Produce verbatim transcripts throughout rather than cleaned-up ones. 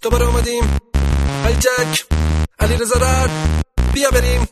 دوباره اومدیم. علی جک، علی رضا رد، بیا بریم.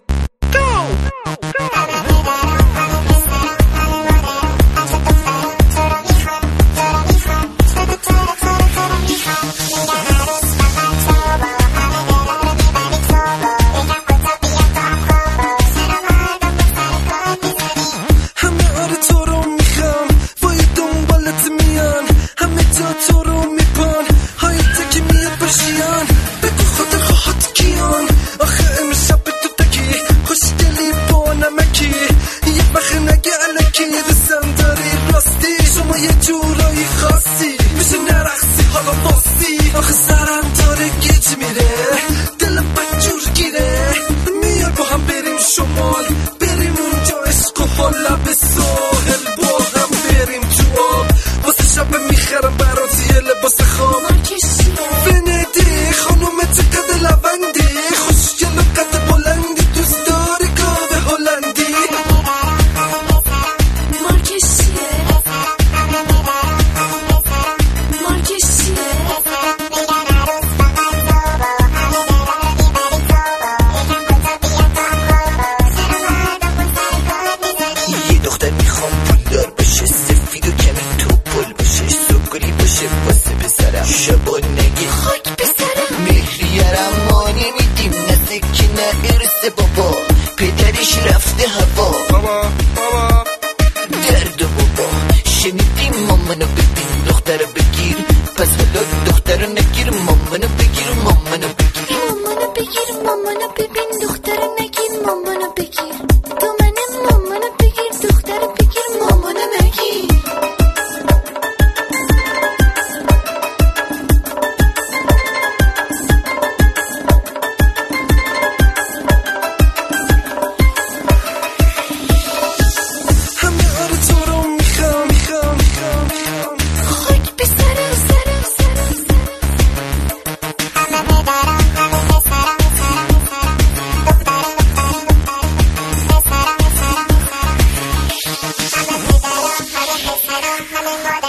آخه سرم داره گیج میره، دلم بدجور گیره، میای با هم بریم شمال، بریم اونجا عشق و حال لب ساحل، با هم بریم تو آب، واسه شب میخرم برات یه لباس خواب. ونیدی خانوم چقدر لوندی، خوشگل و قد بلندی، دوست داری گاوه هلندی. شبانگی خاک بسرم، مهریارم ما نمیدیم، نزدیکی نه ارث بابا، پدرش رفته هوا. بابا بابا درد بابا شنیدیم، مامانو ببین دختر بگیر، پس حالا دختر نگیر، مامانو بگیر مامانو بگیر، مامانو بگیر مامانو ببین دختر نگیر، مامانو بگیر تو منم، مامانو بگیر دختر بگیر، مامانو نگیر. Honey,